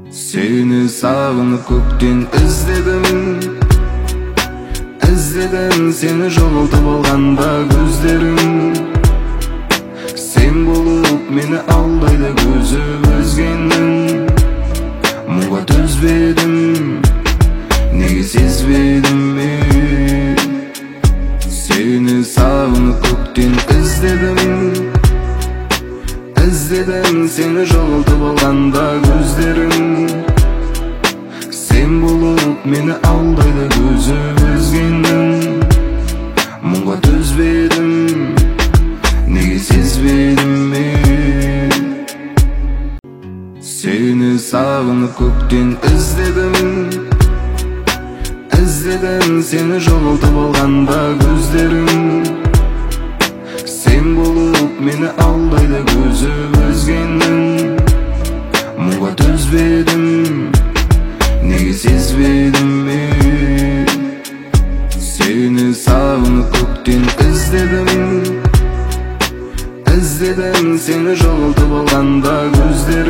Seni sağınıp köktен izledim. İzledim seni жоғалтып алғанда көздерім. Sen болып meni алдайды көзі өзгенің. Мұңға төзбедім, неге сезбедім мен. Seni sağınıp köktен izledim. İzledim seni жоғалтып алғанда көздерім. Sen болып meni алдайды көзі өзгенің. Мұңға төзбедім, неге сезбедім мен. Seni sağınıp köktен izledim. İzledim seni жоғалтып алғанда көздерім. Sen болып meni алдайды көзі өзгенің. Мұңға төзбедім, неге сезбедім мен. Seni sağınıp köktен izledim. İzledim seni жоғалтып алғанда көздерім.